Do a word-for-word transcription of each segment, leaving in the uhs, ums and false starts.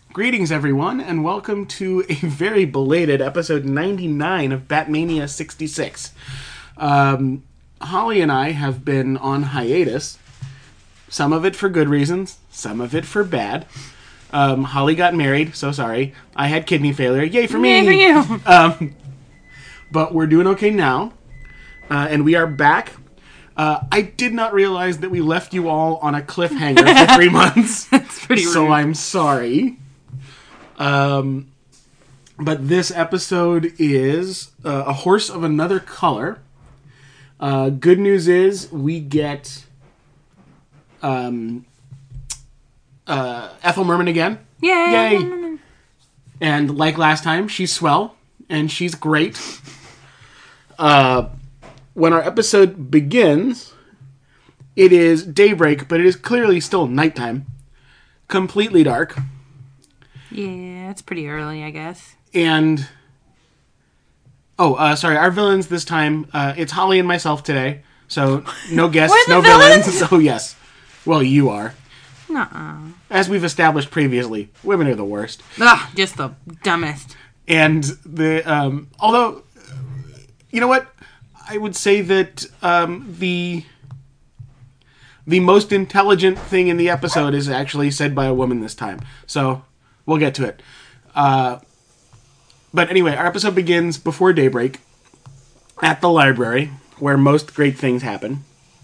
Greetings, everyone, and welcome to a very belated episode ninety-nine of Batmania sixty-six. Um, Holly and I have been on hiatus. Some of it for good reasons, some of it for bad. Um, Holly got married, so sorry. I had kidney failure. Yay for me! Yay for you! Um, but we're doing okay now, uh, and we are back. Uh, I did not realize that we left you all on a cliffhanger for three months. That's pretty rude. So I'm sorry. Um, but this episode is uh, A Horse of Another Color. Uh, good news is we get um, uh, Ethel Merman again. Yay! Yay! And like last time, she's swell, and she's great. Uh, when our episode begins, it is daybreak, but it is clearly still nighttime. Completely dark. Yeah, it's pretty early, I guess. And, oh, uh, sorry, our villains this time, uh, it's Holly and myself today. So, no guests, We're no the villains? villains. Oh, yes. Well, you are. Nuh-uh. As we've established previously, women are the worst. Ugh, just the dumbest. And the, um, although, you know what? I would say that, um, the, the most intelligent thing in the episode is actually said by a woman this time. So, we'll get to it. Uh, but anyway, our episode begins before daybreak at the library, where most great things happen.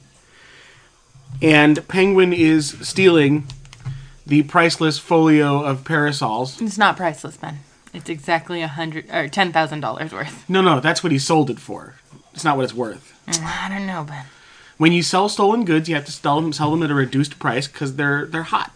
And Penguin is stealing the priceless folio of parasols. It's not priceless, Ben. It's exactly a hundred or ten thousand dollars worth. No, no, that's what he sold it for. It's not what it's worth. I don't know, Ben. When you sell stolen goods, you have to sell them, sell them at a reduced price because they're they're hot.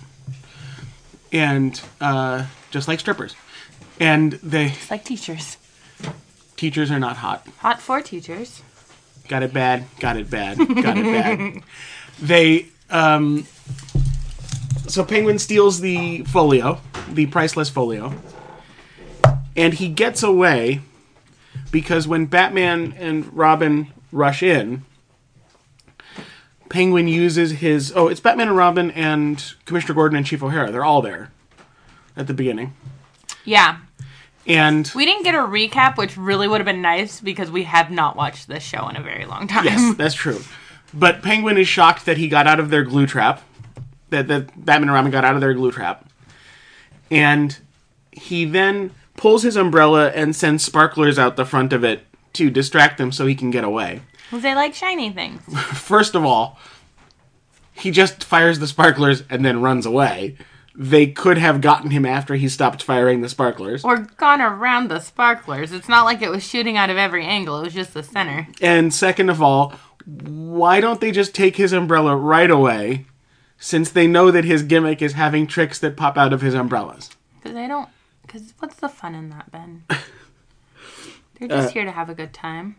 And, uh, just like strippers. And they... It's like teachers. Teachers are not hot. Hot for teachers. Got it bad, got it bad, got it bad. They, um... So Penguin steals the folio, the priceless folio. And he gets away because when Batman and Robin rush in... Penguin uses his... Oh, it's Batman and Robin and Commissioner Gordon and Chief O'Hara. They're all there at the beginning. Yeah. And... We didn't get a recap, which really would have been nice because we have not watched this show in a very long time. Yes, that's true. But Penguin is shocked that he got out of their glue trap. That, that Batman and Robin got out of their glue trap. And he then pulls his umbrella and sends sparklers out the front of it to distract them so he can get away. Because they like shiny things. First of all, he just fires the sparklers and then runs away. They could have gotten him after he stopped firing the sparklers. Or gone around the sparklers. It's not like it was shooting out of every angle. It was just the center. And second of all, why don't they just take his umbrella right away, since they know that his gimmick is having tricks that pop out of his umbrellas? Because they don't... Because what's the fun in that, Ben? They're just Uh, here to have a good time.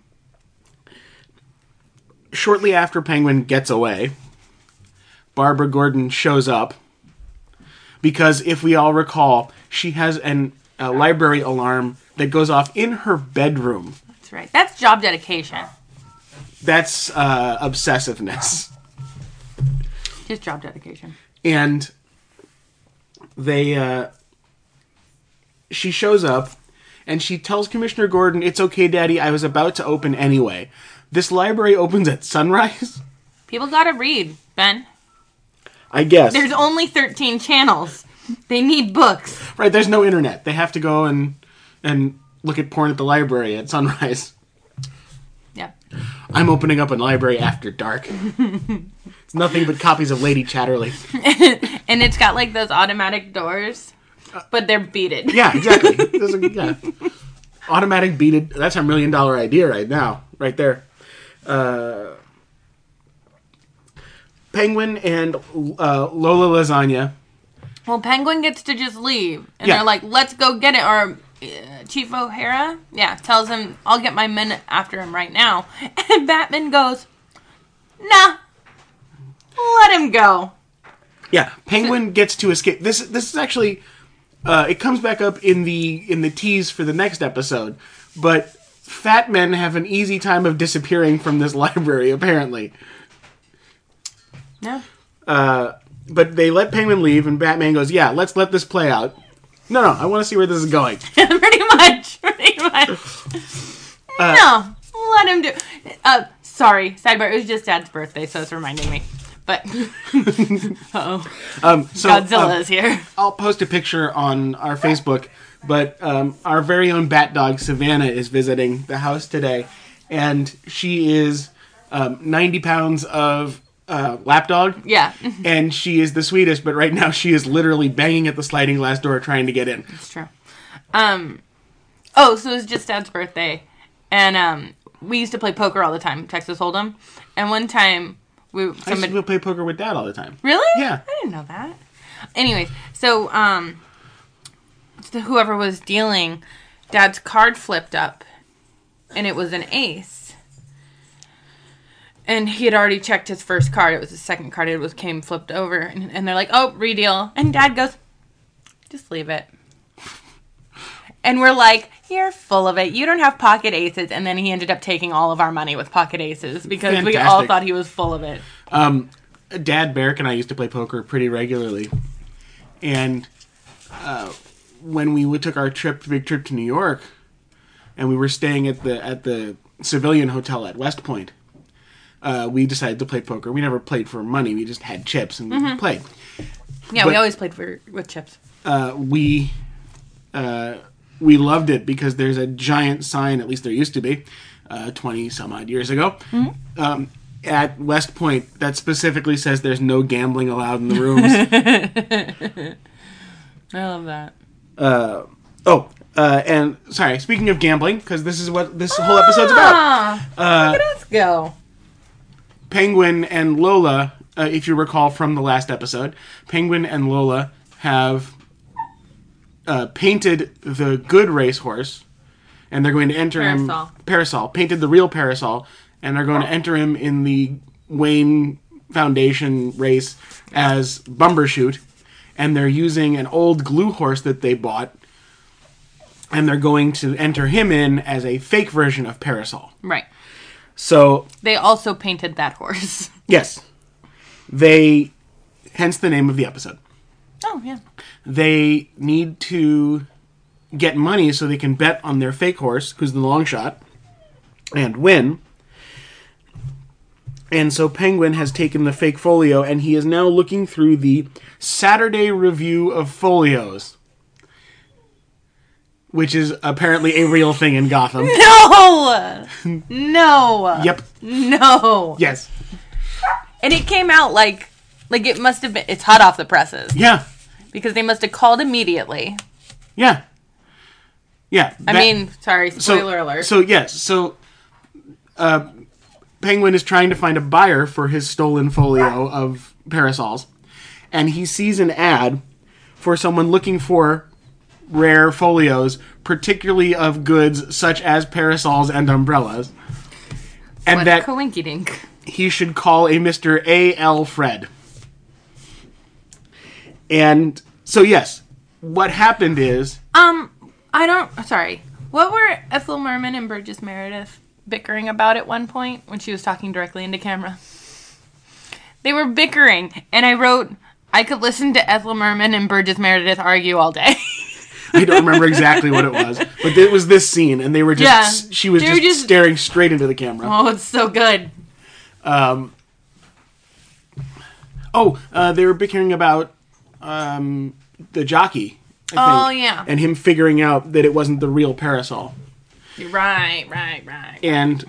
Shortly after Penguin gets away, Barbara Gordon shows up because, if we all recall, she has an, a library alarm that goes off in her bedroom. That's right. That's job dedication. That's uh, obsessiveness. Just job dedication. And they, uh, she shows up and she tells Commissioner Gordon, "It's okay, Daddy, I was about to open anyway." This library opens at sunrise? People gotta read, Ben. I guess. There's only thirteen channels. They need books. Right, there's no internet. They have to go and and look at porn at the library at sunrise. Yeah. I'm opening up a library after dark. It's nothing but copies of Lady Chatterley. And it's got like those automatic doors, but they're beaded. Yeah, exactly. Those are- yeah. Automatic beaded. That's our million dollar idea right now. Right there. Uh, Penguin and uh, Lola Lasagna. Well, Penguin gets to just leave. And Yeah. they're like, let's go get it. Or uh, Chief O'Hara, yeah, tells him, I'll get my men after him right now. And Batman goes, nah, let him go. Yeah, Penguin gets to escape. This this is actually uh, it comes back up in the in the tease for the next episode, but fat men have an easy time of disappearing from this library, apparently. Yeah. Uh, but they let Penguin leave, and Batman goes, yeah, let's let this play out. No, no, I want to see where this is going. Pretty much. Pretty much. Uh, no, let him do. Uh, sorry, sidebar. It was just Dad's birthday, so it's reminding me. But uh-oh, um, so, Godzilla um, is here. I'll post a picture on our Facebook. But um, our very own bat dog Savannah is visiting the house today, and she is um, ninety pounds of uh, lapdog. Yeah, and she is the sweetest. But right now, she is literally banging at the sliding glass door trying to get in. It's true. Um, oh, so it was just Dad's birthday, and um, we used to play poker all the time, Texas Hold'em. And one time, we somebody... I used to play poker with Dad all the time. Really? Yeah. I didn't know that. Anyways, so um, whoever was dealing, Dad's card flipped up, and it was an ace. And he had already checked his first card. It was the second card. It was came flipped over, and, and they're like, "Oh, redeal." And Dad goes, "Just leave it." And we're like, "You're full of it. You don't have pocket aces." And then he ended up taking all of our money with pocket aces because Fantastic. we all thought he was full of it. Um, Dad, Barrick, and I used to play poker pretty regularly. And uh, when we took our trip, big trip to New York, and we were staying at the at the civilian hotel at West Point, uh, we decided to play poker. We never played for money. We just had chips and mm-hmm. played. Yeah, but, we always played for with chips. Uh, we... Uh, We loved it because there's a giant sign, at least there used to be, uh, twenty some odd years ago, mm-hmm. um, at West Point that specifically says there's no gambling allowed in the rooms. I love that. Uh, oh, uh, and sorry, speaking of gambling, because this is what this whole episode's about. Uh, look at us go. Penguin and Lola, uh, if you recall from the last episode, Penguin and Lola have... Uh, painted the good racehorse, and they're going to enter Parasol. him... Parasol. Painted the real Parasol, and they're going to enter him in the Wayne Foundation race as Bumbershoot, and they're using an old glue horse that they bought, and they're going to enter him in as a fake version of Parasol. Right. So... They also painted that horse. Yes. They... Hence the name of the episode. Oh, yeah. They need to get money so they can bet on their fake horse, who's the long shot, and win. And so Penguin has taken the fake folio, and he is now looking through the Saturday Review of Folios, which is apparently a real thing in Gotham. No! No! Yep. No! Yes. And it came out like, like it must have been, it's hot off the presses. Yeah. Because they must have called immediately. Yeah. Yeah. I that, mean, sorry, spoiler so, alert. So, yes. So, uh, Penguin is trying to find a buyer for his stolen folio of parasols. And he sees an ad for someone looking for rare folios, particularly of goods such as parasols and umbrellas. And what that coinkydink. He should call a Mister A L Fred. And so, yes, what happened is... Um, I don't... Sorry. What were Ethel Merman and Burgess Meredith bickering about at one point when she was talking directly into camera? They were bickering, and I wrote, I could listen to Ethel Merman and Burgess Meredith argue all day. I don't remember exactly what it was, but it was this scene, and they were just... Yeah, she was just, just staring straight into the camera. Oh, it's so good. Um. Oh, uh, they were bickering about... Um, the jockey, I think. Oh, yeah. And him figuring out that it wasn't the real Parasol. Right, right, right. And,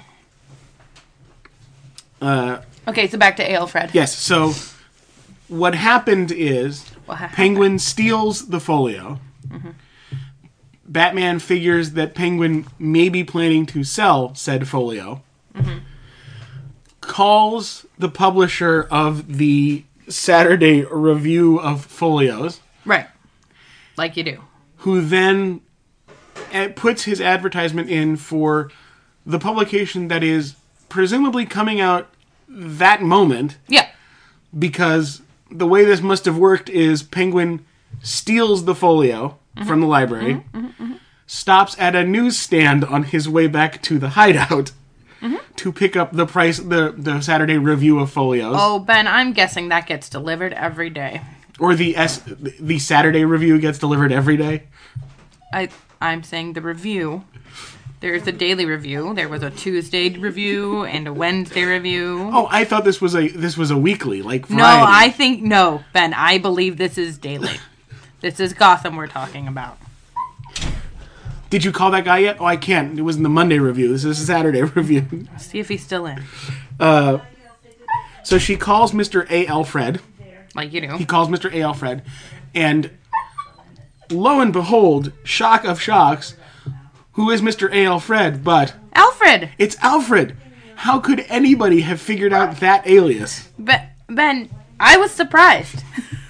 uh... Okay, so back to A L Fred. Yes, so what happened is what happened? Penguin steals the folio. Mm-hmm. Batman figures that Penguin may be planning to sell said folio. Mm-hmm. Calls the publisher of the Saturday Review of Folios. Right. Like you do. Who then puts his advertisement in for the publication that is presumably coming out that moment. Yeah. Because the way this must have worked is Penguin steals the folio mm-hmm. from the library, mm-hmm, mm-hmm, mm-hmm. stops at a newsstand on his way back to the hideout, mm-hmm. to pick up the price, the, the Saturday Review of Folios. Oh, Ben, I'm guessing that gets delivered every day. Or the S, the Saturday review gets delivered every day. I I'm saying the review. There's a daily review. There was a Tuesday review and a Wednesday review. Oh, I thought this was a this was a weekly, like Variety. No, I think no, Ben. I believe this is daily. This is Gotham we're talking about. Did you call that guy yet? Oh, I can't. It was in the Monday review. This is a Saturday review. See if he's still in. Uh, so she calls Mister A. Alfred. Like you do. He calls Mister A. Alfred, and lo and behold, shock of shocks. Who is Mister A. Alfred, but... Alfred! It's Alfred! How could anybody have figured out that alias? Be- Ben, I was surprised.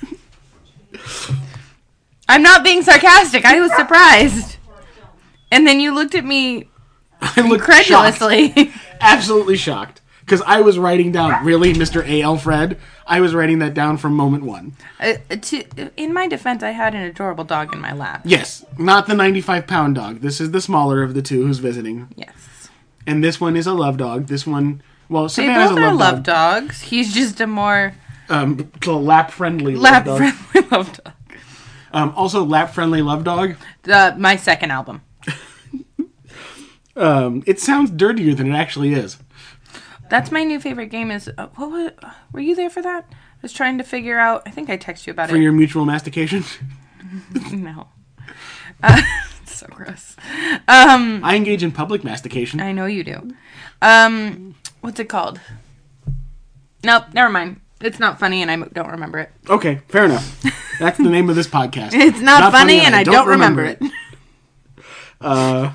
I'm not being sarcastic. I was surprised. And then you looked at me I looked incredulously. Shocked. Absolutely shocked. Because I was writing down, really, Mister A. Alfred? I was writing that down from moment one. Uh, to, in my defense, I had an adorable dog in my lap. Yes, not the ninety-five pound dog. This is the smaller of the two who's visiting. Yes. And this one is a love dog. This one, well, They Savannah's both a love, are love dog. dogs. He's just a more Um, lap-friendly love dog. lap-friendly love dog. Um, also, lap-friendly love dog. Uh, my second album. Um, it sounds dirtier than it actually is. That's my new favorite game. Is uh, what was, were you there for that? I was trying to figure out. I think I texted you about For it. your mutual mastication. No. Uh, it's so gross. Um, I engage in public mastication. I know you do. Um, what's it called? Nope, never mind. It's not funny, and I don't remember it. Okay, fair enough. That's the name of this podcast. It's not, funny, and I don't, remember, it. Uh,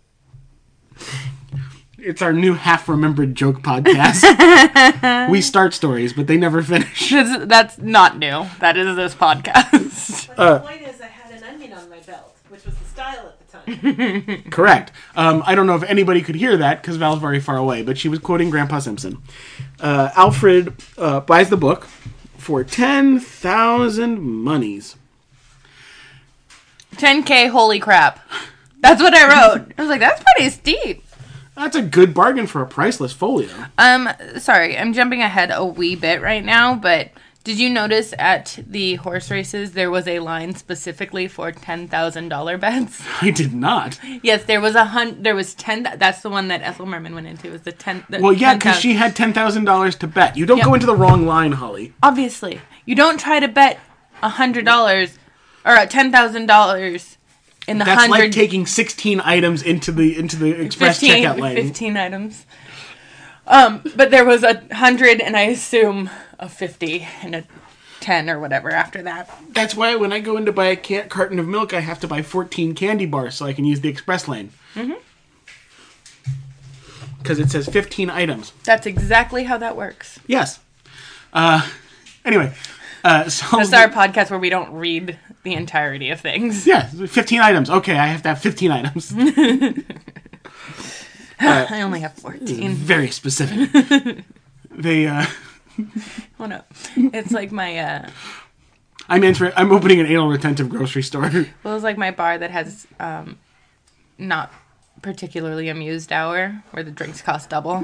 it's our new half-remembered joke podcast. We start stories, but they never finish. That's, that's not new. That is this podcast. But the point is, I had an onion on my belt, which was the style at the time. Correct. Um, I don't know if anybody could hear that because Val's very far away, but she was quoting Grandpa Simpson. Uh, Alfred uh, buys the book for ten thousand monies. ten K, holy crap. That's what I wrote. I was like, that's pretty steep. That's a good bargain for a priceless folio. Um, sorry, I'm jumping ahead a wee bit right now, but did you notice at the horse races there was a line specifically for ten thousand dollars bets? I did not. Yes, there was a hun- there was ten. That's the one that Ethel Merman went into. Was the ten? The Well, yeah, ten because thousand. she had ten thousand dollars to bet. You don't Yep. go into the wrong line, Holly. Obviously, you don't try to bet a hundred dollars or a ten thousand dollars in the That's hundred. like taking sixteen items into the into the express fifteen, checkout lane. fifteen items. Um, but there was a hundred, and I assume a fifty and a ten or whatever after that. That's why when I go in to buy a can- carton of milk, I have to buy fourteen candy bars so I can use the express lane. Mm-hmm. Because it says fifteen items. That's exactly how that works. Yes. Uh, anyway. Uh, so That's our podcast where we don't read the entirety of things. Yeah, fifteen items. Okay, I have to have fifteen items. I only have fourteen. Very specific. They, uh... Oh no. It's like my, uh... I'm entering, I'm opening an anal retentive grocery store. Well, it's like my bar that has, um... not particularly amused hour, where the drinks cost double.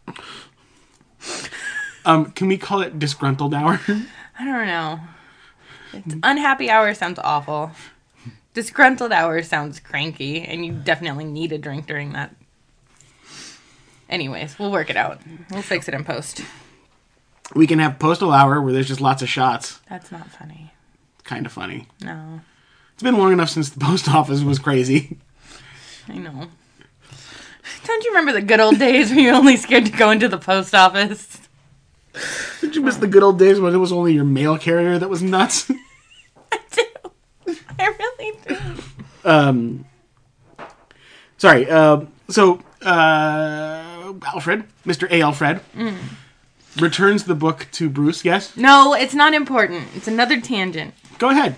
Um, can we call it disgruntled hour? I don't know. It's unhappy hour sounds awful. Disgruntled hour sounds cranky, and you definitely need a drink during that. Anyways, we'll work it out. We'll fix it in post. We can have postal hour where there's just lots of shots. That's not funny. Kind of funny. No. It's been long enough since the post office was crazy. I know. Don't you remember the good old days when you were only scared to go into the post office? Did you miss the good old days when it was only your mail carrier that was nuts? I do. I really do. Um, sorry. Uh, so, uh, Alfred, Mister A. Alfred, mm. returns the book to Bruce, yes? No, it's not important. It's another tangent. Go ahead.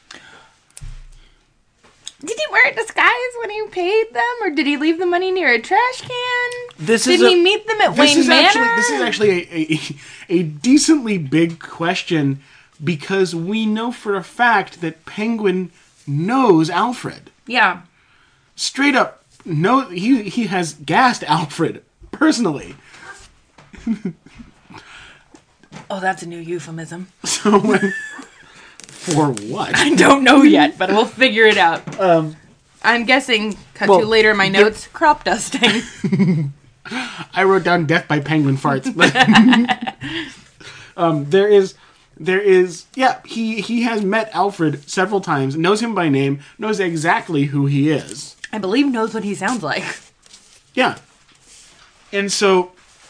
Did he wear a disguise when he paid them, or did he leave the money near a trash can? This did is he a, meet them at this Wayne is Manor? Actually, this is actually a, a, a decently big question because we know for a fact that Penguin knows Alfred. Yeah. Straight up, no, he he has gassed Alfred personally. Oh, that's a new euphemism. So when For what? I don't know yet, but we'll figure it out. Um, I'm guessing, cut well, to later in my there- notes, crop dusting. I wrote down death by penguin farts. But um, there is, there is, yeah, he, he has met Alfred several times, knows him by name, knows exactly who he is. I believe knows what he sounds like. Yeah. And so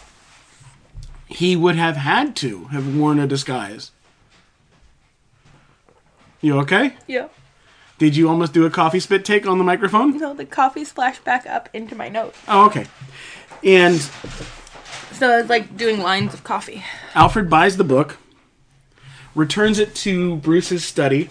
he would have had to have worn a disguise. You okay? Yeah. Did you almost do a coffee spit take on the microphone? No, the coffee splashed back up into my notes. Oh, okay. And So I was like doing lines of coffee. Alfred buys the book, returns it to Bruce's study,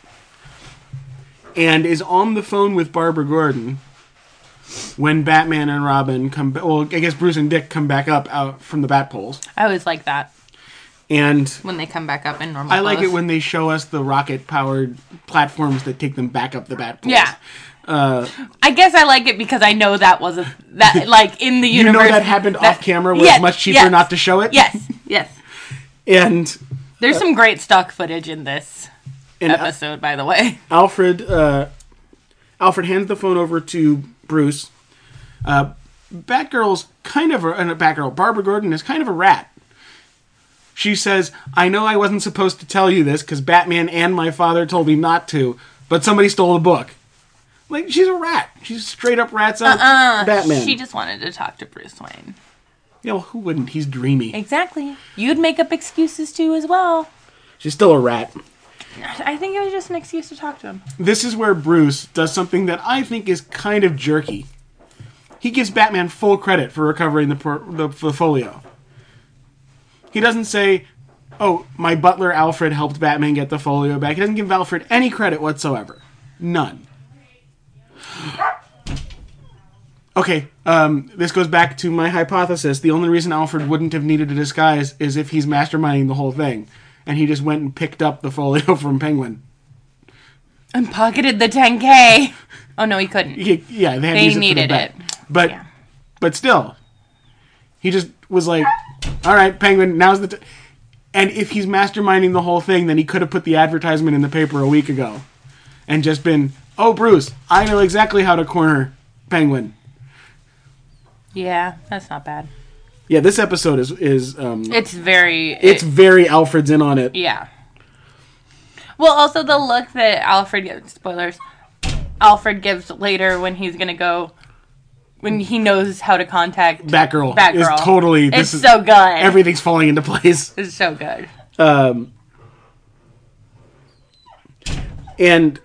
and is on the phone with Barbara Gordon when Batman and Robin come back. Well, I guess Bruce and Dick come back up out from the bat poles. I always like that And when they come back up in normal I like it clothes. when they show us the rocket-powered platforms that take them back up the bat poles. Yeah. Uh, I guess I like it because I know that was a that like in the you universe. know that happened that- off camera where Yes, it's much cheaper yes, not to show it? Yes, yes. And, There's some great stock footage in this and episode, by the way. Alfred uh, Alfred hands the phone over to Bruce. Uh, Batgirl's kind of a, uh, Batgirl, Barbara Gordon is kind of a rat. She says, I know I wasn't supposed to tell you this because Batman and my father told me not to, but somebody stole the book. Like, she's a rat. She's straight up rats out Uh, Batman. She just wanted to talk to Bruce Wayne. Yeah, well, who wouldn't? He's dreamy. Exactly. You'd make up excuses too as well. She's still a rat. I think it was just an excuse to talk to him. This is where Bruce does something that I think is kind of jerky. He gives Batman full credit for recovering the, por- the, the folio. He doesn't say, oh, my butler Alfred helped Batman get the folio back. He doesn't give Alfred any credit whatsoever. None. Okay, um, this goes back to my hypothesis. The only reason Alfred wouldn't have needed a disguise is if he's masterminding the whole thing. And he just went and picked up the folio from Penguin. And pocketed the ten K. Oh, no, he couldn't. He, yeah, they had to They use it for the needed bet. it. But, Yeah. but still, he just was like, all right, Penguin, now's the... T-. And if he's masterminding the whole thing, then he could have put the advertisement in the paper a week ago. And just been, oh, Bruce, I know exactly how to corner Penguin. Yeah, that's not bad. Yeah, this episode is... is um, It's very... it's it- very Alfred's in on it. yeah. Well, also the look that Alfred gives... Spoilers. Alfred gives later when he's going to go... When he knows how to contact... Batgirl, Batgirl. is totally... It's This is, so good. everything's falling into place. It's so good. Um, and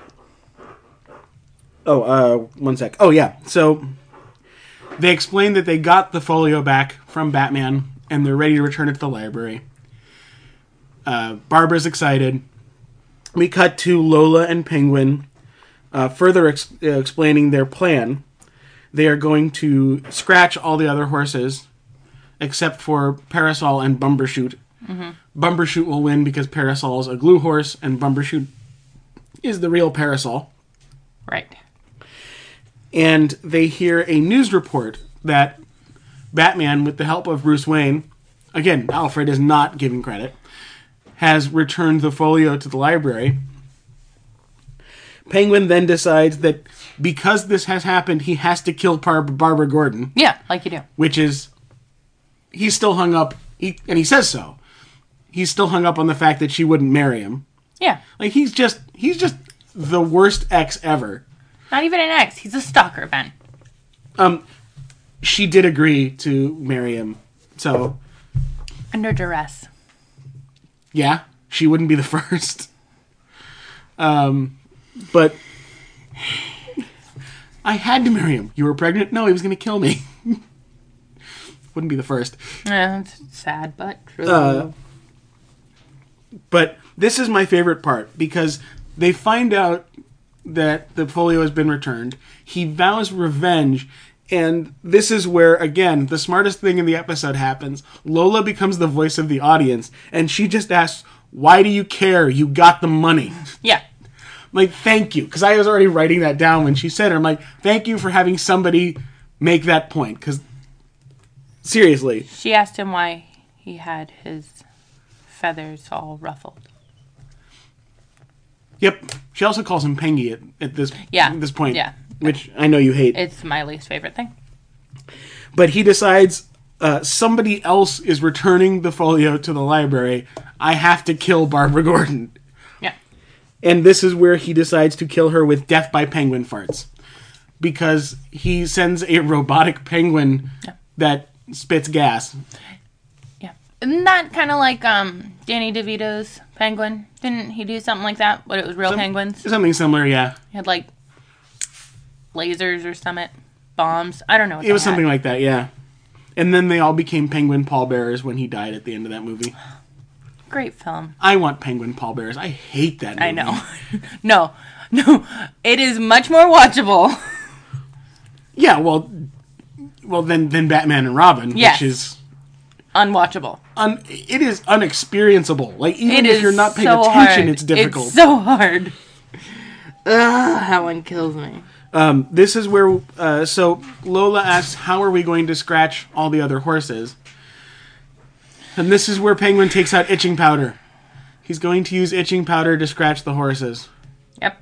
oh, uh, one sec. Oh yeah. So they explain that they got the folio back from Batman and they're ready to return it to the library. Uh, Barbara's excited. We cut to Lola and Penguin, uh, further ex- uh, explaining their plan. They are going to scratch all the other horses, except for Parasol and Bumbershoot. Mm-hmm. Bumbershoot will win because Parasol's a glue horse, and Bumbershoot is the real Parasol. Right. And they hear a news report that Batman, with the help of Bruce Wayne, again, Alfred is not giving credit, has returned the folio to the library. Penguin then decides that because this has happened, he has to kill Bar- Barbara Gordon, Yeah, like you do. which is, he's still hung up, he, and he says so. He's still hung up on the fact that she wouldn't marry him. Yeah. Like, he's just, he's just the worst ex ever. Not even an ex. He's a stalker, Ben. Um, she did agree to marry him, so Under duress. yeah, she wouldn't be the first. Um, but I had to marry him. You were pregnant? No, he was going to kill me. Wouldn't be the first. Yeah, it's sad, but true. Uh, But this is my favorite part because they find out that the folio has been returned. He vows revenge. And this is where, again, the smartest thing in the episode happens. Lola becomes the voice of the audience, and she just asks, why do you care? You got the money. yeah. I'm like, thank you. Because I was already writing that down when she said it. I'm like, thank you for having somebody make that point. Because, seriously. She asked him why he had his feathers all ruffled. Yep. She also calls him Pengy at, at this Yeah. at this point. Yeah. Which I know you hate. It's my least favorite thing. But he decides uh, somebody else is returning the folio to the library. I have to kill Barbara Gordon. Yeah. And this is where he decides to kill her with death by penguin farts. Because he sends a robotic penguin Yeah. that spits gas. Yeah. Isn't that kind of like um, Danny DeVito's penguin? Didn't he do something like that? But it was real Some- penguins? Something similar, yeah. He had like lasers or something. Bombs. I don't know what It was they something had. like that, yeah. And then they all became penguin pallbearers when he died at the end of that movie. Great film. I want penguin pallbearers. I hate that movie. I know. no. No. It is much more watchable. Yeah, well, well then, then Batman and Robin, Yes. which is Unwatchable. un, it is unexperienceable. Like even It if is you're not paying so attention, hard. it's difficult. It's so hard. Ugh, that one kills me. Um, this is where uh, so Lola asks, "How are we going to scratch all the other horses?" And this is where Penguin takes out itching powder. He's going to use itching powder to scratch the horses. Yep.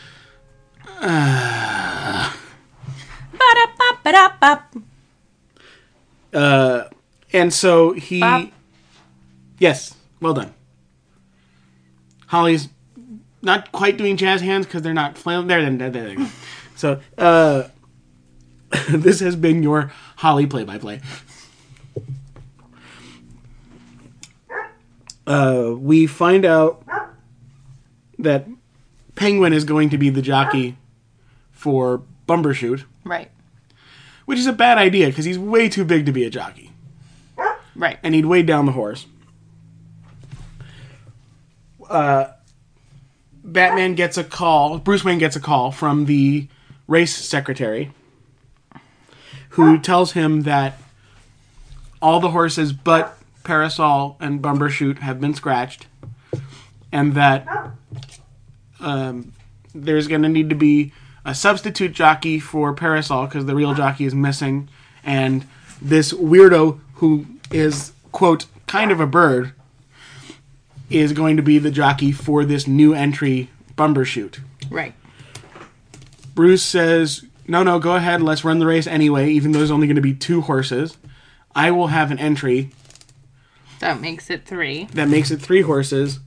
Ba-da-bop, ba-da-bop. Uh, and so he, Bop. yes, well done. Holly's not quite doing jazz hands because they're not flailing. There, there, there, there you go. So, uh, this has been your Holly play-by-play. Uh, we find out that Penguin is going to be the jockey for Bumbershoot, Right. which is a bad idea because he's way too big to be a jockey. Right. And he'd weigh down the horse. Uh, Batman gets a call, Bruce Wayne gets a call from the race secretary who tells him that all the horses but Parasol and Bumbershoot have been scratched and that um, there's going to need to be a substitute jockey for Parasol because the real jockey is missing, and this weirdo who is, quote, kind of a bird is going to be the jockey for this new entry, Bumbershoot. Right. Bruce says, no, no, go ahead, let's run the race anyway, even though there's only going to be two horses. I will have an entry That makes it three. that makes it three horses.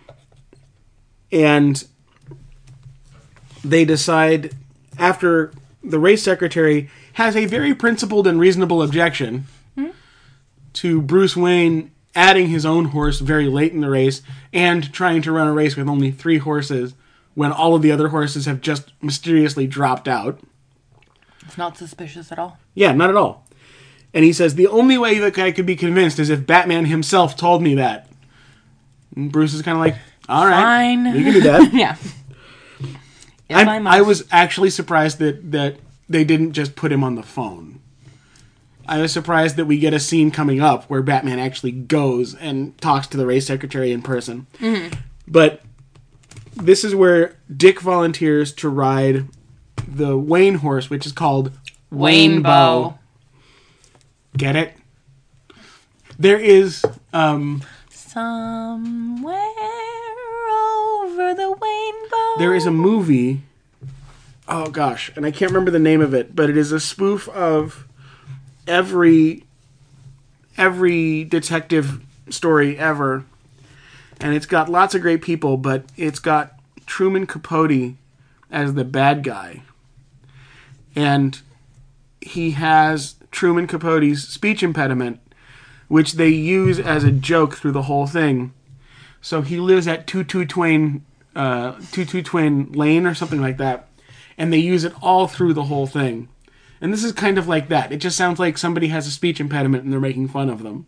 And they decide, after the race secretary has a very principled and reasonable objection mm-hmm. to Bruce Wayne adding his own horse very late in the race and trying to run a race with only three horses when all of the other horses have just mysteriously dropped out. It's not suspicious at all. Yeah, not at all. And he says, the only way that I could be convinced is if Batman himself told me that. And Bruce is kind of like, all right, Fine. you can do that. Yeah. If I'm- I must. I was actually surprised that, that they didn't just put him on the phone. I was surprised that we get a scene coming up where Batman actually goes and talks to the race secretary in person. Mm-hmm. But this is where Dick volunteers to ride the Wayne horse, which is called Waynebow. Get it? There is, um, Somewhere over the rainbow. there is a movie, oh gosh, and I can't remember the name of it, but it is a spoof of every, every detective story ever, and it's got lots of great people, but it's got Truman Capote as the bad guy, and he has Truman Capote's speech impediment, which they use as a joke through the whole thing. So he lives at two two Twain, uh, two two Twain Lane or something like that, and they use it all through the whole thing. And this is kind of like that. It just sounds like somebody has a speech impediment and they're making fun of them.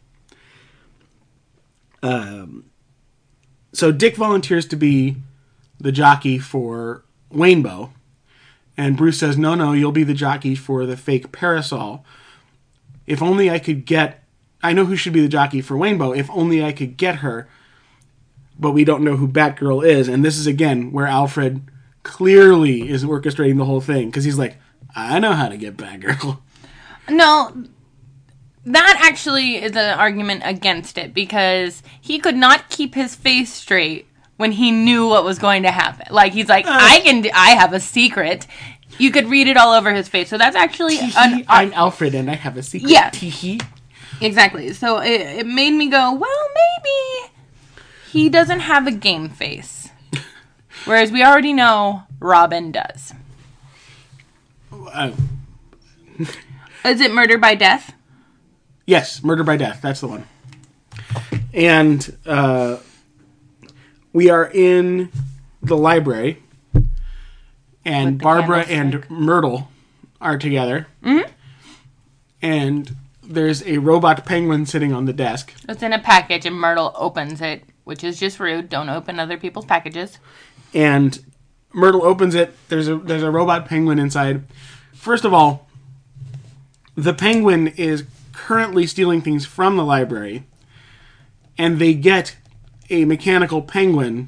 Um, so Dick volunteers to be the jockey for Waynebow. And Bruce says, no, no, you'll be the jockey for the fake Parasol. If only I could get... I know who should be the jockey for Waynebow. If only I could get her. But we don't know who Batgirl is. And this is, again, where Alfred clearly is orchestrating the whole thing. Because he's like, I know how to get Batgirl. No, that actually is an argument against it. Because he could not keep his face straight when he knew what was going to happen. Like, he's like, uh, I can, I have a secret. You could read it all over his face. So that's actually... An, I'm Alfred and I have a secret. Yeah. Tee-hee. Exactly. So it, it made me go, well, maybe he doesn't have a game face. Whereas we already know Robin does. Uh, Is it Murder by Death? Yes, Murder by Death. That's the one. And uh, we are in the library, and Barbara and Myrtle are together. Mm-hmm. And there's a robot penguin sitting on the desk. It's in a package, and Myrtle opens it, which is just rude. Don't open other people's packages. And Myrtle opens it. There's a there's a robot penguin inside. First of all, the penguin is currently stealing things from the library, and they get a mechanical penguin.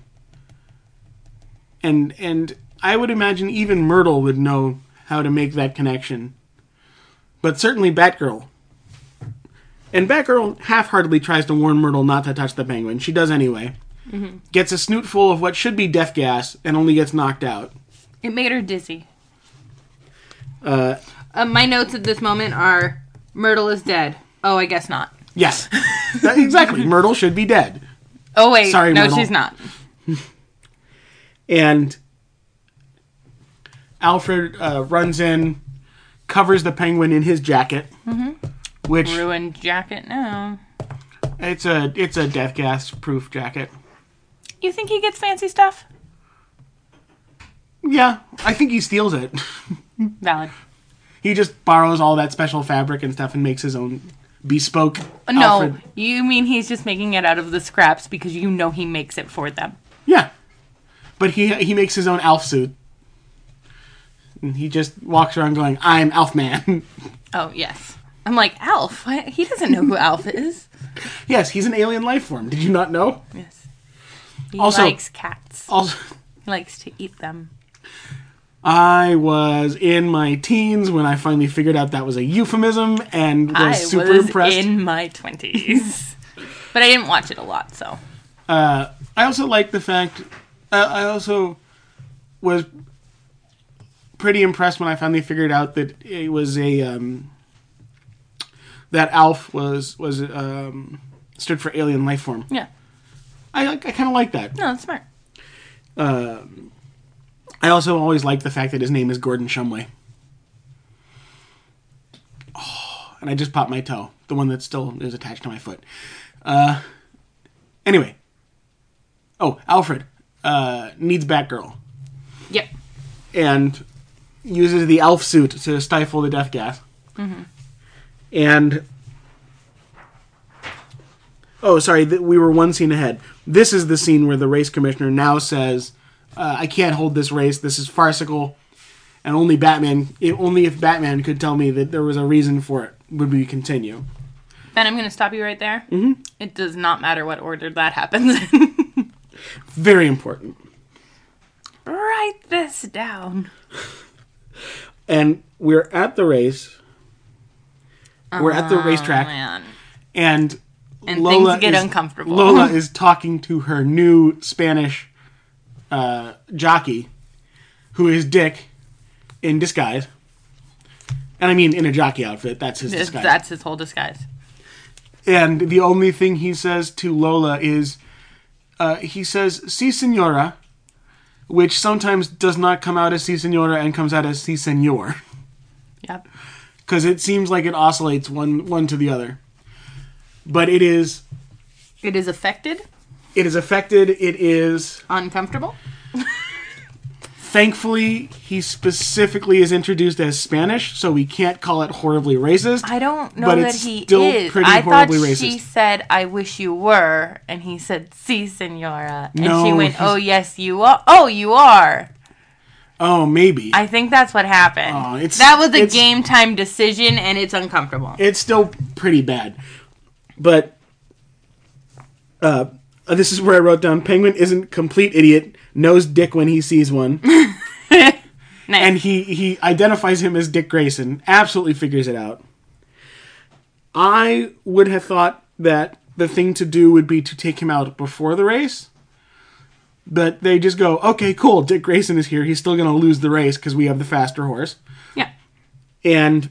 And and I would imagine even Myrtle would know how to make that connection. But certainly Batgirl. And Batgirl half-heartedly tries to warn Myrtle not to touch the penguin. She does anyway. Mm-hmm. Gets a snoot full of what should be death gas and only gets knocked out. It made her dizzy. Uh, uh, my notes at this moment are, Myrtle is dead. Oh, I guess not. Yes. That, exactly. Myrtle should be dead. Oh, wait. Sorry, no, Myrtle. she's not. And Alfred uh, runs in, covers the penguin in his jacket. Mm-hmm. Which ruined jacket now. It's a it's a death gas proof jacket. You think he gets fancy stuff? Yeah, I think he steals it. Valid. He just borrows all that special fabric and stuff and makes his own bespoke No, Alfred. You mean he's just making it out of the scraps because you know he makes it for them. Yeah. But he he makes his own Alf suit. And he just walks around going, I'm Alf Man. Oh, yes. I'm like, Alf? What? He doesn't know who Alf is. Yes, he's an alien life form. Did you not know? Yes. He also, likes cats. Also, he likes to eat them. I was in my teens when I finally figured out that was a euphemism and was I super was impressed. in my twenties. But I didn't watch it a lot, so. Uh, I also like the fact... Uh, I also was pretty impressed when I finally figured out that it was a... Um, that Alf was was um, stood for alien life form. Yeah. I I kind of like that. No, that's smart. Uh, I also always like the fact that his name is Gordon Shumway. Oh, and I just popped my toe. The one that still is attached to my foot. Uh, anyway. Oh, Alfred uh, needs Batgirl. Yep. And uses the Alf suit to stifle the death gas. Mm-hmm. And... Oh, sorry, th- we were one scene ahead. This is the scene where the race commissioner now says, uh, I can't hold this race, this is farcical, and only Batman, it, only if Batman could tell me that there was a reason for it, would we continue. Ben, I'm going to stop you right there. Mm-hmm. It does not matter what order that happens in. Very important. Write this down. And we're at the race. We're at the Oh, racetrack. Man. And, And Lola things get is, uncomfortable. Lola is talking to her new Spanish uh, jockey, who is Dick in disguise. And I mean in a jockey outfit. That's his disguise. That's his whole disguise. And the only thing he says to Lola is, uh, he says, Si Senora, which sometimes does not come out as Si Senora and comes out as Si Senor. Yep. Because it seems like it oscillates one one to the other. But it is... It is affected. It is affected. It is... Uncomfortable. Thankfully, he specifically is introduced as Spanish, so we can't call it horribly racist. I don't know but that it's he still is. pretty I thought horribly racist. she said, I wish you were. And he said, Si, senora. And No, she went, he's- oh, yes, you are. Oh, you are. Oh, maybe. I think that's what happened. Oh, it's- that was a it's- game time decision, and it's uncomfortable. It's still pretty bad. But uh, this is where I wrote down, Penguin isn't complete idiot, knows Dick when he sees one. Nice. And he, he identifies him as Dick Grayson. Absolutely figures it out. I would have thought that the thing to do would be to take him out before the race. But they just go, okay, cool, Dick Grayson is here. He's still going to lose the race because we have the faster horse. Yeah. And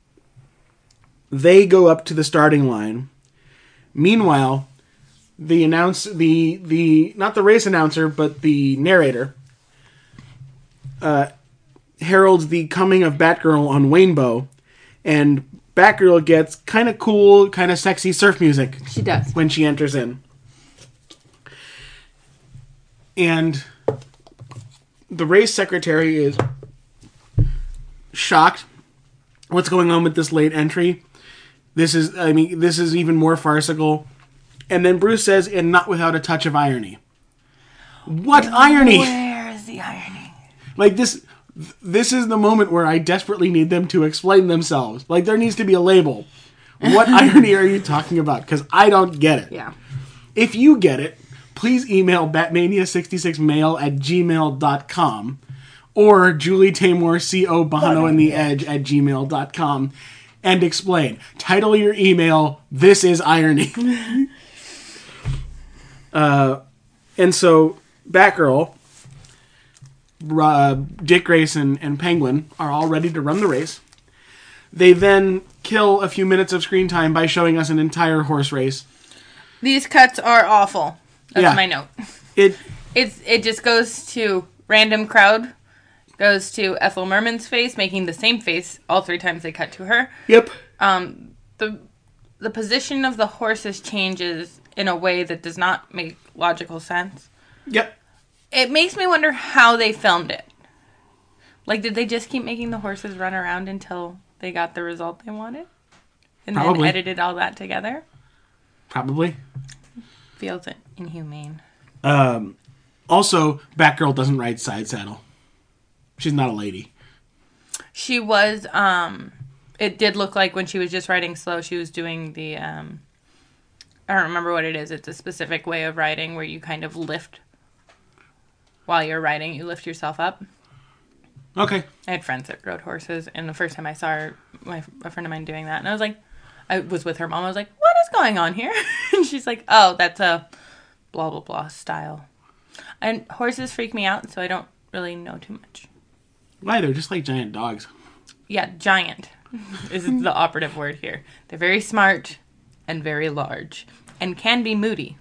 they go up to the starting line. Meanwhile, the announce the the not the race announcer, but the narrator uh, heralds the coming of Batgirl on Waynbo, and Batgirl gets kind of cool, kind of sexy surf music. She does. When she enters in. And the race secretary is shocked. What's going on with this late entry? This is, I mean, this is even more farcical. And then Bruce says, and not without a touch of irony. What irony? Where is the irony? Like this, this is the moment where I desperately need them to explain themselves. Like there needs to be a label. What irony are you talking about? Because I don't get it. Yeah. If you get it, please email batmania sixty-six mail at gmail dot com or Julie Taymor, C O Bono and the Edge at gmail dot com and explain. Title your email, This is Irony. uh, and so, Batgirl, uh, Dick Grayson, and Penguin are all ready to run the race. They then kill a few minutes of screen time by showing us an entire horse race. These cuts are awful. That's Yeah. my note. It It's It just goes to random crowd, goes to Ethel Merman's face, making the same face all three times they cut to her. Yep. Um, the the position of the horses changes in a way that does not make logical sense. Yep. It makes me wonder how they filmed it. Like, did they just keep making the horses run around until they got the result they wanted? And Probably. then edited all that together? Probably. Feels inhumane. Um, also, Batgirl doesn't ride side saddle. She's not a lady. She was, um... It did look like when she was just riding slow, she was doing the, um... I don't remember what it is. It's a specific way of riding where you kind of lift... While you're riding, you lift yourself up. Okay. I had friends that rode horses, and the first time I saw her, my, a friend of mine doing that, and I was like... I was with her mom. I was like, what is going on here? And she's like, oh, that's a blah, blah, blah style. And horses freak me out, so I don't really know too much. Why? They're just like giant dogs. Yeah, giant is the operative word here. They're very smart and very large and can be moody.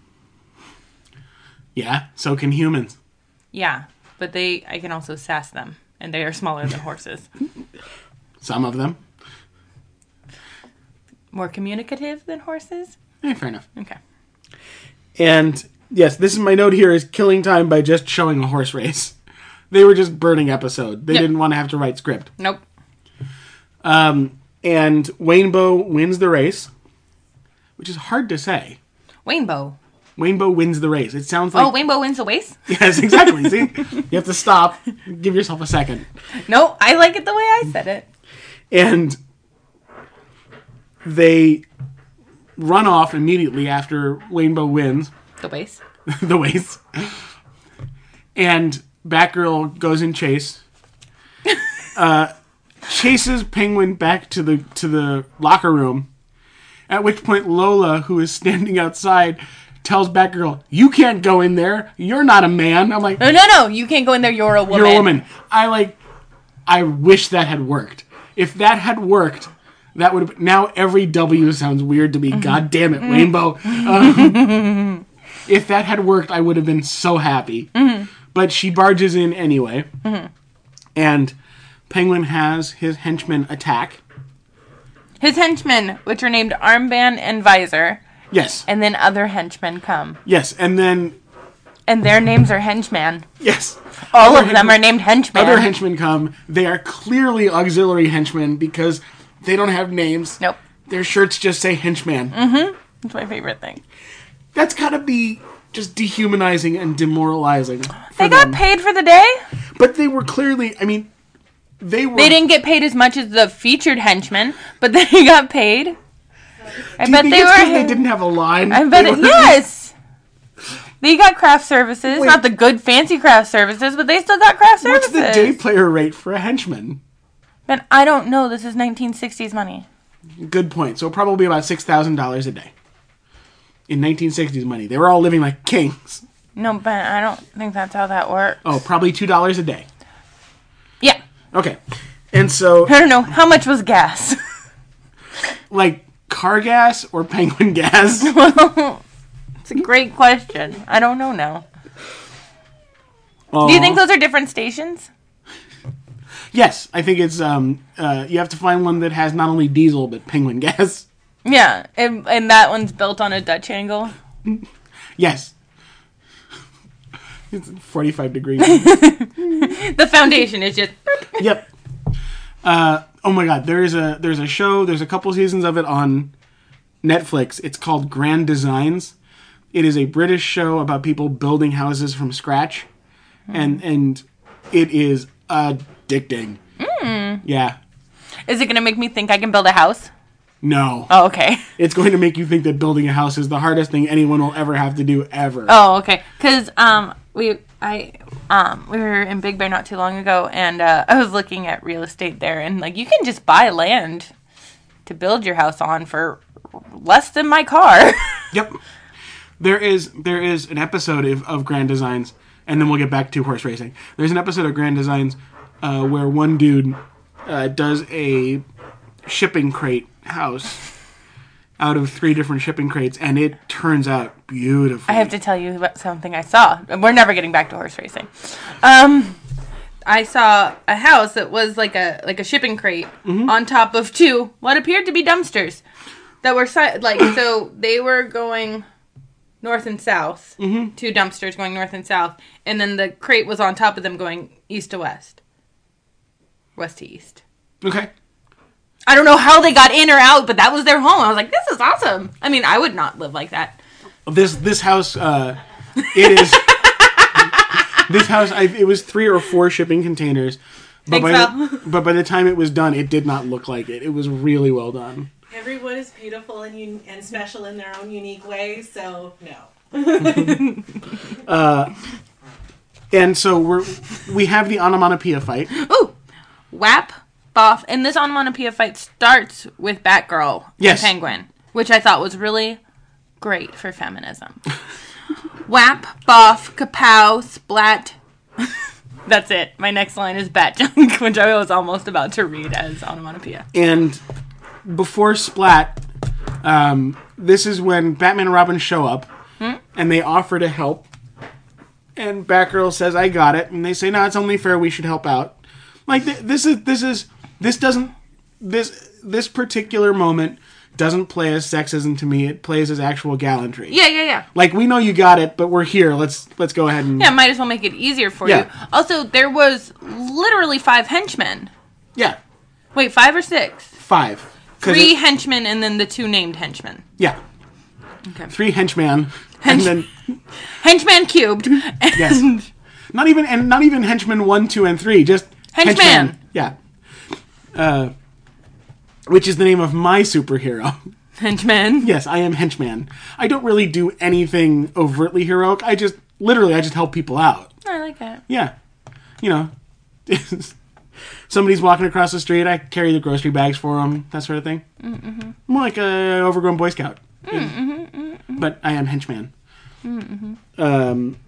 Yeah, so can humans. Yeah, but they, I can also sass them, and they are smaller than horses. Some of them. More communicative than horses? Eh, fair enough. Okay. And, yes, this is my note here is killing time by just showing a horse race. They were just burning episode. They Yep. didn't want to have to write script. Nope. Um, and Waynbo wins the race, which is hard to say. Waynbo. Waynbo wins the race. It sounds like... Oh, Waynbo wins the race? Yes, exactly. See? You have to stop. Give yourself a second. No, I like it the way I said it. And they run off immediately after Waynbo wins The race. the race. And Batgirl goes in chase. Uh, chases Penguin back to the to the locker room. At which point Lola, who is standing outside, tells Batgirl, "You can't go in there. You're not a man." I'm like, No, no, no. You can't go in there. You're a woman. "You're a woman." I like. I wish that had worked. If that had worked, that would have. Now every W sounds weird to me. Mm-hmm. God damn it, Rainbow. Um, if that had worked, I would have been so happy. Mm-hmm. But she barges in anyway, Mm-hmm. and Penguin has his henchmen attack. His henchmen, which are named Armband and Visor, Yes, and then other henchmen come. yes, and then And their names are Henchman. yes, All other of them henchmen- are named Henchman. Other henchmen come. They are clearly auxiliary henchmen because they don't have names. Nope. Their shirts just say henchman. That's my favorite thing. That's gotta be just dehumanizing and demoralizing. For They got them. paid for the day? But they were clearly, I mean, they were. They didn't get paid as much as the featured henchmen, but they got paid. I Do you bet think they it's 'cause were. they didn't have a line? I bet They it, were- yes. They got craft services, Wait. not the good fancy craft services, but they still got craft What's services. the day player rate for a henchman? Man, I don't know. This is nineteen sixties money. Good point. So probably about six thousand dollars a day. In nineteen sixties money. They were all living like kings. No, but I don't think that's how that works. Oh, probably two dollars a day. Yeah. Okay. And so, I don't know. How much was gas? like, car gas or penguin gas? It's a great question. I don't know now. Oh. Do you think those are different stations? Yes, I think it's, um, uh, you have to find one that has not only diesel, but penguin gas. Yeah, and, and that one's built on a Dutch angle. Yes. It's forty-five degrees. The foundation is just... Yep. Uh, oh my god, there is a there's a show, there's a couple seasons of it on Netflix. It's called Grand Designs. It is a British show about people building houses from scratch. Mm. And and it is addicting. Mm. Yeah. Is it going to make me think I can build a house? No. Oh, okay. It's going to make you think that building a house is the hardest thing anyone will ever have to do, ever. Oh, okay. Because um, we I um we were in Big Bear not too long ago, and uh, I was looking at real estate there, and like you can just buy land to build your house on for less than my car. Yep. There is there is an episode of, of Grand Designs, and then we'll get back to horse racing. There's an episode of Grand Designs uh, where one dude uh, does a shipping crate house out of three different shipping crates, and it turns out beautiful. I have to tell you about something I saw. We're never getting back to horse racing. Um, I saw a house that was like a like a shipping crate mm-hmm. on top of two what appeared to be dumpsters that were si- like so they were going north and south. Mm-hmm. Two dumpsters going north and south, and then the crate was on top of them going east to west, west to east. Okay. I don't know how they got in or out, but that was their home. I was like, this is awesome. I mean, I would not live like that. This this house, uh, it is... this house, I, it was three or four shipping containers. But by, so. the, but by the time it was done, it did not look like it. It was really well done. Everyone is beautiful and un- and special in their own unique way, so no. uh, and so we're we have the onomatopoeia fight. Ooh! Whap, Boff. And this onomatopoeia fight starts with Batgirl yes. and Penguin, which I thought was really great for feminism. Whap, Boff, Kapow, Splat. That's it. My next line is Bat Junk, which I was almost about to read as onomatopoeia. And before Splat, um, this is when Batman and Robin show up, hmm? and they offer to help. And Batgirl says, "I got it." And they say, "No, it's only fair. We should help out." Like th- this is this is this doesn't this this particular moment doesn't play as sexism to me. It plays as actual gallantry. Yeah, yeah, yeah. Like, we know you got it, but we're here. Let's let's go ahead and... Yeah, might as well make it easier for yeah. you. Also, there was literally five henchmen. Yeah. Wait, five or six? Five. Three it, henchmen and then the two named henchmen. Yeah. Okay. Three henchmen. Hench- and then... Henchman cubed. And yes. Not even, and not even henchmen one, two, and three. Just henchman. Henchman. Yeah. Uh... Which is the name of my superhero. Henchman? Yes, I am Henchman. I don't really do anything overtly heroic. I just, literally, I just help people out. I like that. Yeah. You know, somebody's walking across the street, I carry the grocery bags for them, that sort of thing. Mm-hmm. More like a overgrown Boy Scout. Mm-hmm, mm-hmm. But I am Henchman. Mm-hmm. Um...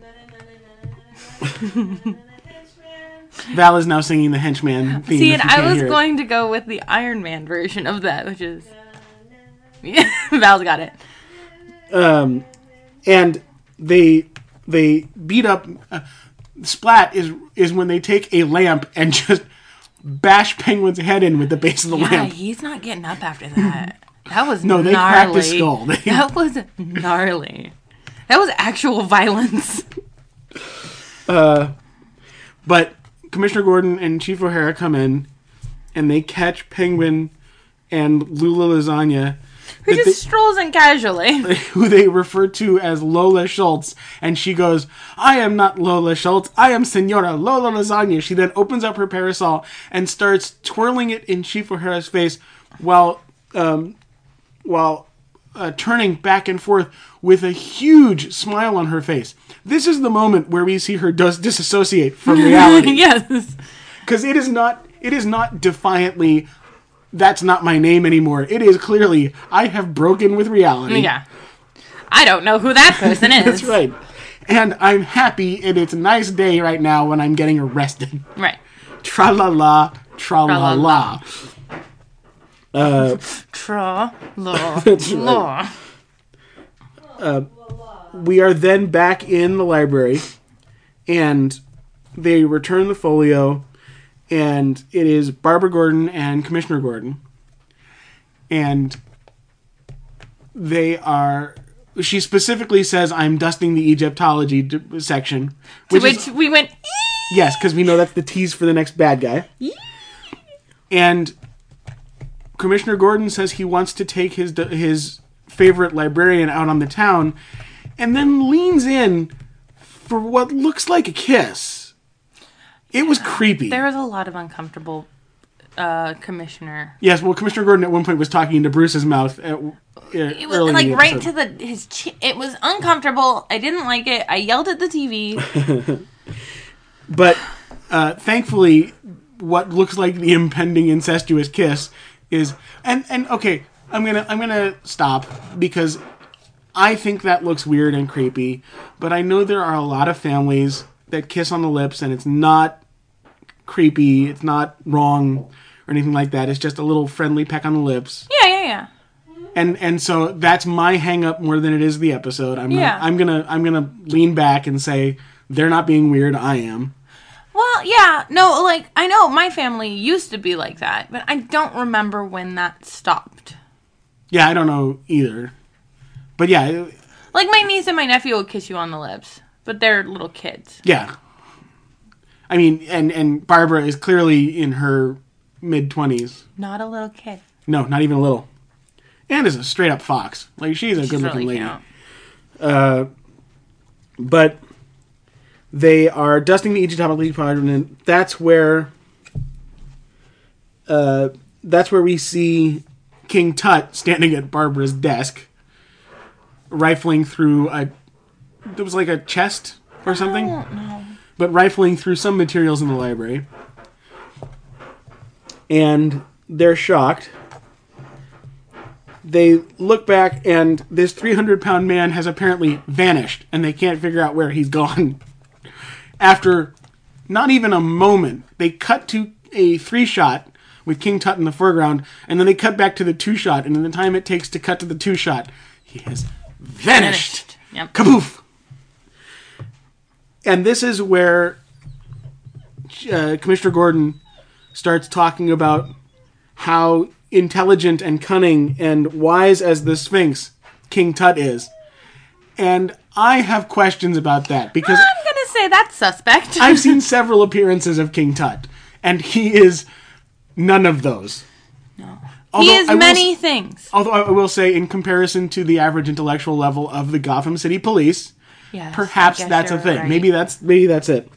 Val is now singing the Henchman theme. See, and I was going to go with the Iron Man version of that, which is... Yeah, Val's got it. Um, and they they beat up... Uh, Splat is is when they take a lamp and just bash Penguin's head in with the base of the yeah, lamp. Yeah, he's not getting up after that. That was no, gnarly. they cracked his skull. They... That was gnarly. That was actual violence. Uh, but... Commissioner Gordon and Chief O'Hara come in, and they catch Penguin and Lula Lasagna. Who just they, strolls in casually. Who they refer to as Lola Schultz. And she goes, "I am not Lola Schultz. I am Senora Lola Lasagna." She then opens up her parasol and starts twirling it in Chief O'Hara's face while, um, while uh, turning back and forth with a huge smile on her face. This is the moment where we see her dis- disassociate from reality. Yes. Because it is not it is not defiantly, "That's not my name anymore." It is clearly, "I have broken with reality." Yeah. I don't know who that person is. That's right. And I'm happy, and it's a nice day right now when I'm getting arrested. Right. Tra-la-la, tra-la-la. Uh, Tra-la-la. That's right. Uh, we are then back in the library, and they return the folio, and it is Barbara Gordon and Commissioner Gordon. And they are... She specifically says, I'm dusting the Egyptology d- section. Which to is, which we went... Yes, because we know that's the tease for the next bad guy. And Commissioner Gordon says he wants to take his his favorite librarian out on the town, and then leans in for what looks like a kiss. It was creepy. There was a lot of uncomfortable uh, Commissioner. Yes, well, Commissioner Gordon at one point was talking into Bruce's mouth. At, uh, it was like right to the his chin. It was uncomfortable. I didn't like it. I yelled at the T V. But uh, thankfully, what looks like the impending incestuous kiss is, and and okay, I'm gonna I'm gonna stop because I think that looks weird and creepy. But I know there are a lot of families that kiss on the lips, and it's not creepy, it's not wrong or anything like that. It's just a little friendly peck on the lips. Yeah, yeah, yeah. And and so that's my hang up more than it is the episode. I'm yeah. gonna, I'm gonna I'm gonna lean back and say they're not being weird. I am. Well, yeah, no, like, I know my family used to be like that, but I don't remember when that stopped. Yeah, I don't know either. But yeah. It, like, my niece and my nephew will kiss you on the lips, but they're little kids. Yeah. I mean, and, and Barbara is clearly in her mid-twenties. Not a little kid. No, not even a little. And is a straight-up fox. Like, she's a she's good-looking really lady. Uh, but... They are dusting the Egyptology department, and that's where, uh, that's where we see King Tut standing at Barbara's desk, rifling through a, it was like a chest or something, I don't know. But rifling through some materials in the library, and they're shocked. They look back, and this three hundred pound man has apparently vanished, and they can't figure out where he's gone. After not even a moment, they cut to a three-shot with King Tut in the foreground, and then they cut back to the two-shot, and in the time it takes to cut to the two-shot, he has vanished. vanished. Yep. Kaboof! And this is where uh, Commissioner Gordon starts talking about how intelligent and cunning and wise as the Sphinx King Tut is. And I have questions about that, because... I'm going to say that's suspect. I've seen several appearances of King Tut, and he is none of those. No. Although he is I will, many things. Although I will say, in comparison to the average intellectual level of the Gotham City Police, yes, perhaps that's a thing. Right. Maybe that's maybe that's it.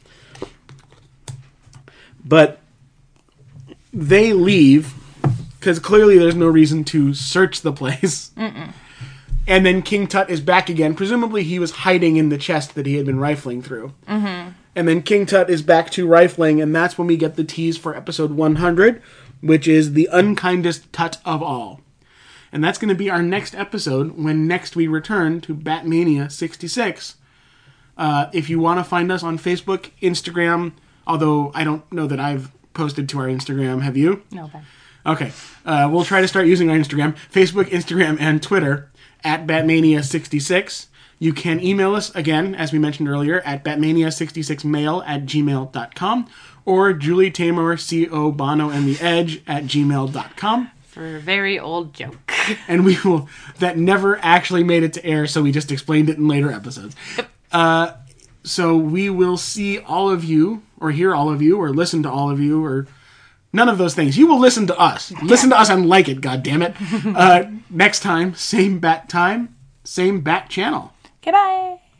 But they leave, because clearly there's no reason to search the place. Mm-mm. And then King Tut is back again. Presumably he was hiding in the chest that he had been rifling through. Mm-hmm. And then King Tut is back to rifling, and that's when we get the tease for episode one hundred, which is the unkindest Tut of all. And that's going to be our next episode when next we return to Batmania sixty-six. Uh, if you want to find us on Facebook, Instagram, although I don't know that I've posted to our Instagram. Have you? No, Ben. Okay. Uh, we'll try to start using our Instagram, Facebook, Instagram, and Twitter at Batmania sixty-six. You can email us, again, as we mentioned earlier, at batmania sixty-six mail at gmail dot com or Julie Taymor, C O Bono and the Edge at gmail dot com. For a very old joke. And we will, that never actually made it to air, so we just explained it in later episodes. Yep. Uh, so we will see all of you, or hear all of you, or listen to all of you, or none of those things. You will listen to us. Listen to us and like it, goddammit. Uh, next time, same bat time, same bat channel. Goodbye.